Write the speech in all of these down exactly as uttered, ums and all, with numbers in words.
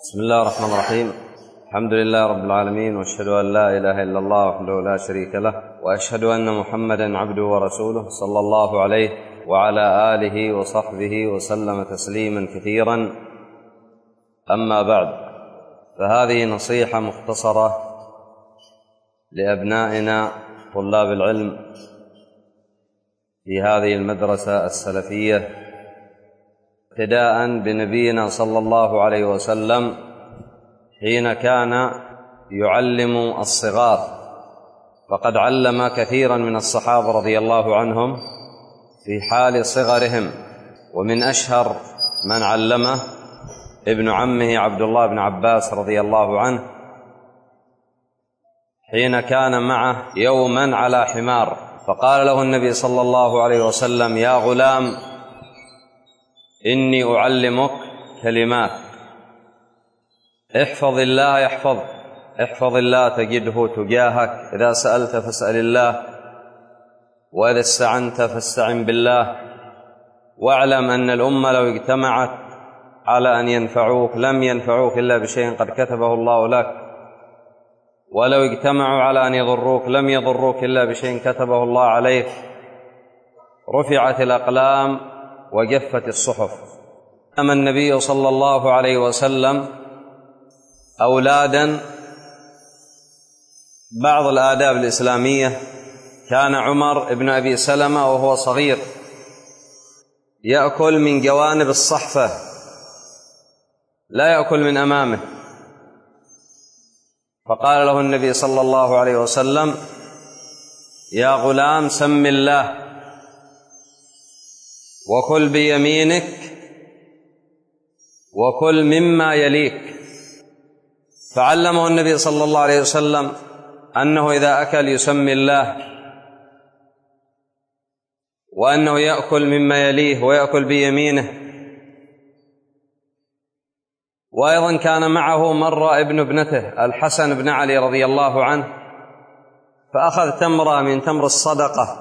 بسم الله الرحمن الرحيم. الحمد لله رب العالمين، واشهد أن لا إله إلا الله وحده لا شريك له، وأشهد أن محمدا عبده ورسوله صلى الله عليه وعلى آله وصحبه وسلم تسليما كثيرا. أما بعد، فهذه نصيحة مختصرة لأبنائنا طلاب العلم في هذه المدرسة السلفية، ابتداء بنبينا صلى الله عليه وسلم حين كان يعلم الصغار، فقد علم كثيرا من الصحابة رضي الله عنهم في حال صغرهم، ومن أشهر من علمه ابن عمه عبد الله بن عباس رضي الله عنه، حين كان معه يوما على حمار، فقال له النبي صلى الله عليه وسلم: يا غلام، إني أعلمك كلمات، احفظ الله يحفظك، احفظ الله تجده تجاهك، إذا سألت فاسأل الله، وإذا استعنت فاستعن بالله، واعلم أن الأمة لو اجتمعت على أن ينفعوك لم ينفعوك إلا بشيء قد كتبه الله لك، ولو اجتمعوا على أن يضروك لم يضروك إلا بشيء كتبه الله عليك. رفعت الأقلام وجفت الصحف. أما النبي صلى الله عليه وسلم أولادا بعض الآداب الإسلامية. كان عمر بن أبي سلمة وهو صغير يأكل من جوانب الصحفة، لا يأكل من أمامه، فقال له النبي صلى الله عليه وسلم: يا غلام، سم الله وكل بيمينك وكل مما يليك. فعلمه النبي صلى الله عليه وسلم أنه إذا أكل يسمي الله، وأنه يأكل مما يليه ويأكل بيمينه. وأيضا كان معه مرة ابن ابنته الحسن بن علي رضي الله عنه، فأخذ تمرة من تمر الصدقة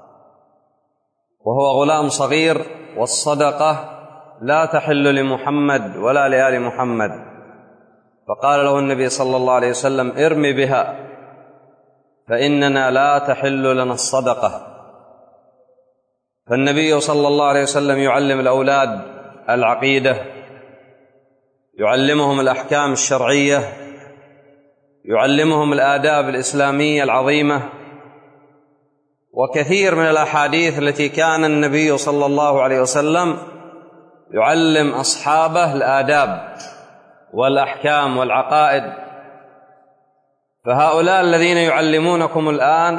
وهو غلام صغير، والصدقة لا تحل لمحمد ولا لآل محمد، فقال له النبي صلى الله عليه وسلم: ارمي بها فإننا لا تحل لنا الصدقة. فالنبي صلى الله عليه وسلم يعلم الأولاد العقيدة، يعلمهم الأحكام الشرعية، يعلمهم الآداب الإسلامية العظيمة. وكثير من الأحاديث التي كان النبي صلى الله عليه وسلم يعلم أصحابه الآداب والأحكام والعقائد. فهؤلاء الذين يعلمونكم الآن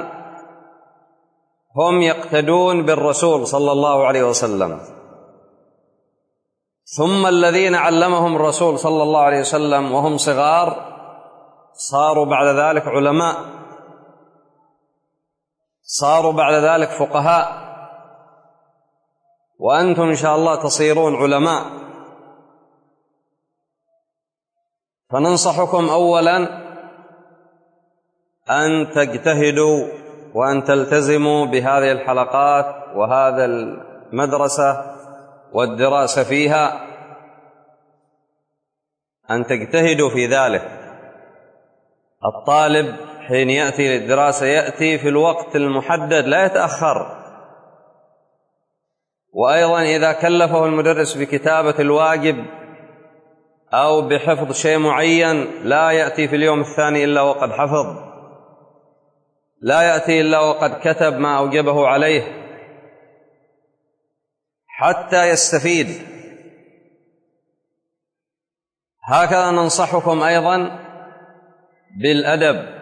هم يقتدون بالرسول صلى الله عليه وسلم، ثم الذين علمهم الرسول صلى الله عليه وسلم وهم صغار صاروا بعد ذلك علماء، صاروا بعد ذلك فقهاء، وأنتم إن شاء الله تصيرون علماء. فننصحكم أولا أن تجتهدوا وأن تلتزموا بهذه الحلقات وهذا المدرسة والدراسة فيها، أن تجتهدوا في ذلك. الطالب حين يأتي للدراسة يأتي في الوقت المحدد، لا يتأخر. وأيضا إذا كلفه المدرس بكتابة الواجب أو بحفظ شيء معين لا يأتي في اليوم الثاني إلا وقد حفظ، لا يأتي إلا وقد كتب ما أوجبه عليه حتى يستفيد. هكذا ننصحكم أيضا بالأدب،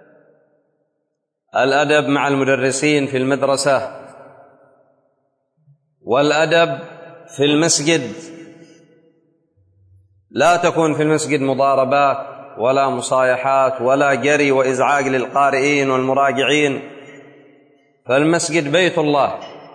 الأدب مع المدرسين في المدرسة، والأدب في المسجد. لا تكون في المسجد مضاربات ولا مصايحات ولا جري وإزعاج للقارئين والمراجعين، فالمسجد بيت الله.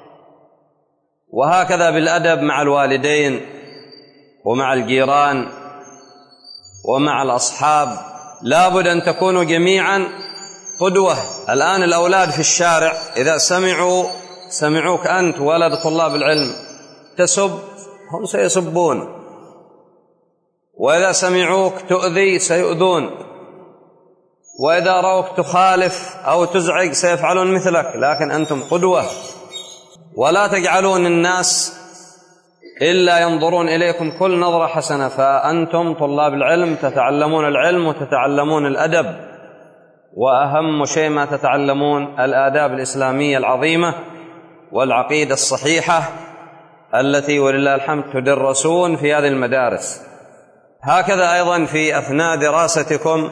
وهكذا بالأدب مع الوالدين ومع الجيران ومع الأصحاب، لا بد أن تكونوا جميعا قدوة. الآن الأولاد في الشارع إذا سمعوا سمعوك أنت ولد طلاب العلم تسب، هم سيسبون، وإذا سمعوك تؤذي سيؤذون، وإذا رأوك تخالف أو تزعج سيفعلون مثلك، لكن أنتم قدوة. ولا تجعلون الناس إلا ينظرون إليكم كل نظرة حسنة، فأنتم طلاب العلم تتعلمون العلم وتتعلمون الأدب، وأهم شيء ما تتعلمون الآداب الإسلامية العظيمة والعقيدة الصحيحة التي ولله الحمد تدرسون في هذه المدارس. هكذا أيضا في أثناء دراستكم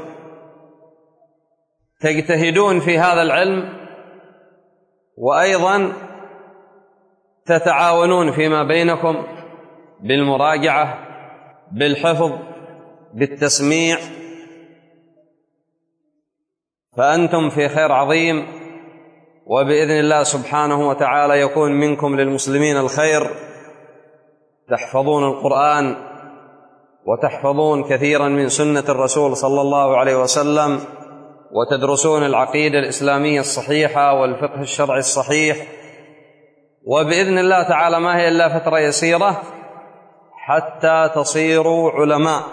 تجتهدون في هذا العلم، وأيضا تتعاونون فيما بينكم بالمراجعة، بالحفظ، بالتسميع، فأنتم في خير عظيم، وبإذن الله سبحانه وتعالى يكون منكم للمسلمين الخير. تحفظون القرآن وتحفظون كثيرا من سنة الرسول صلى الله عليه وسلم، وتدرسون العقيدة الإسلامية الصحيحة والفقه الشرعي الصحيح، وبإذن الله تعالى ما هي إلا فترة يسيرة حتى تصيروا علماء.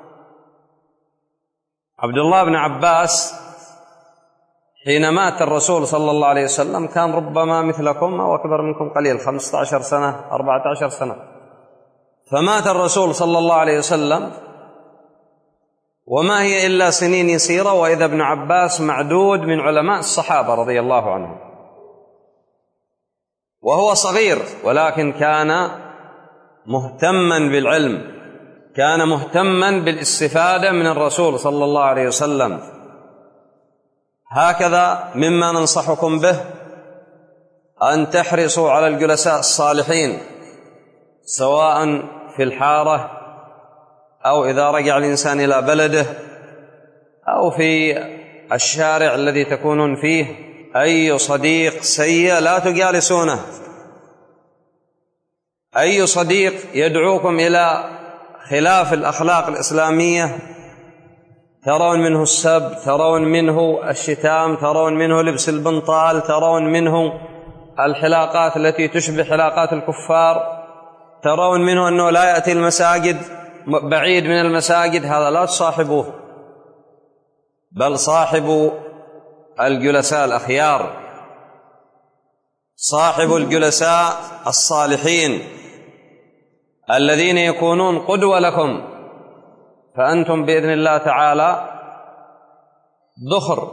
عبد الله بن عباس حين مات الرسول صلى الله عليه وسلم كان ربما مثلكم أو أكبر منكم قليل، خمسة عشر سنة أربعة عشر سنة، فمات الرسول صلى الله عليه وسلم وما هي إلا سنين يسيرة، وإذا ابن عباس معدود من علماء الصحابة رضي الله عنهم، وهو صغير ولكن كان مهتما بالعلم، كان مهتما بالاستفادة من الرسول صلى الله عليه وسلم. هكذا مما ننصحكم به أن تحرصوا على الجلساء الصالحين، سواء في الحارة أو إذا رجع الإنسان إلى بلده أو في الشارع الذي تكونون فيه. أي صديق سيء لا تجالسونه، أي صديق يدعوكم إلى خلاف الأخلاق الإسلامية، ترون منه السب، ترون منه الشتام، ترون منه لبس البنطال، ترون منه الحلاقات التي تشبه حلاقات الكفار، ترون منه أنه لا يأتي المساجد، بعيد من المساجد، هذا لا تصاحبوه، بل صاحبوا الجلساء الأخيار، صاحبوا الجلساء الصالحين الذين يكونون قدوة لكم، فأنتم بإذن الله تعالى ذخر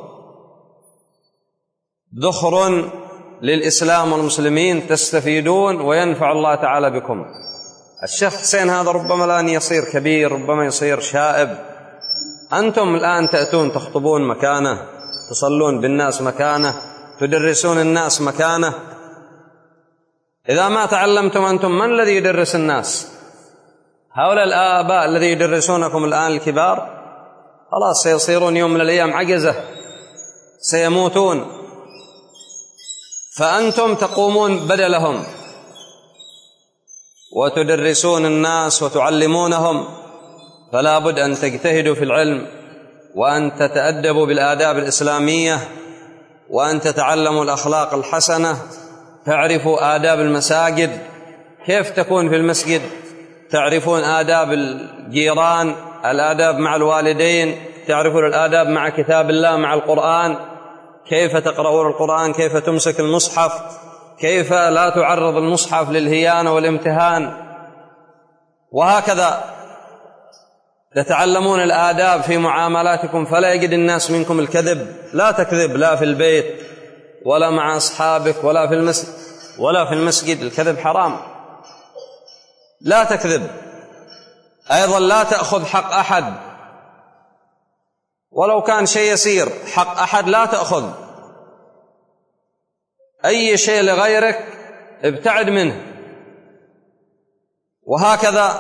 ذخر للإسلام والمسلمين، تستفيدون وينفع الله تعالى بكم. الشيخ حسين هذا ربما الآن يصير كبير، ربما يصير شائب، أنتم الآن تأتون تخطبون مكانه، تصلون بالناس مكانه، تدرسون الناس مكانه. إذا ما تعلمتم أنتم، من الذي يدرس الناس؟ هؤلاء الآباء الذي يدرسونكم الآن الكبار خلاص سيصيرون يوم من الأيام عجزة، سيموتون، فأنتم تقومون بدلهم وتدرسون الناس وتعلمونهم. فلا بد أن تجتهدوا في العلم، وأن تتأدبوا بالآداب الإسلامية، وأن تتعلموا الأخلاق الحسنة، تعرفوا آداب المساجد، كيف تكون في المسجد، تعرفون آداب الجيران، الآداب مع الوالدين، تعرفون الآداب مع كتاب الله، مع القرآن، كيف تقرؤون القرآن، كيف تمسك المصحف، كيف لا تعرض المصحف للهيانة والامتهان، وهكذا تتعلمون الآداب في معاملاتكم، فلا يجد الناس منكم الكذب، لا تكذب لا في البيت ولا مع أصحابك ولا في المسجد ولا في المسجد، الكذب حرام، لا تكذب. أيضا لا تأخذ حق أحد ولو كان شيء يسير، حق أحد لا تأخذ، أي شيء لغيرك ابتعد منه. وهكذا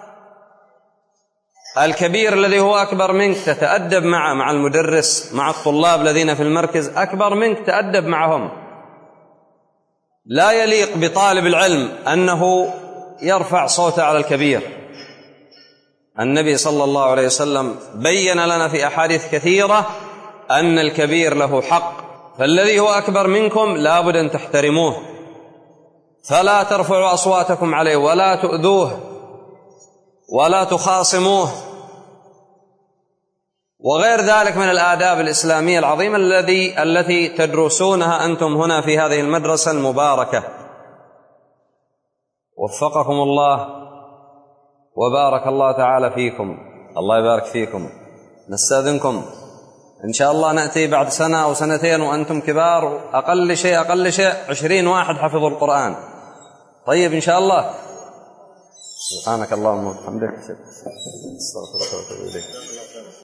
الكبير الذي هو أكبر منك تتأدب معه، مع المدرس، مع الطلاب الذين في المركز أكبر منك تأدب معهم. لا يليق بطالب العلم أنه يرفع صوته على الكبير. النبي صلى الله عليه وسلم بين لنا في أحاديث كثيرة أن الكبير له حق، فالذي هو أكبر منكم لا بد أن تحترموه، فلا ترفعوا أصواتكم عليه ولا تؤذوه ولا تخاصموه وغير ذلك من الآداب الإسلامية العظيمة الذي التي تدرسونها أنتم هنا في هذه المدرسة المباركة. وفقكم الله وبارك الله تعالى فيكم. الله يبارك فيكم. نستأذنكم إن شاء الله نأتي بعد سنة أو سنتين وأنتم كبار، أقل شيء أقل شيء عشرين واحد حفظوا القرآن. طيب إن شاء الله. سبحانك اللهم وبحمدك. استغفرك واتوب إليك.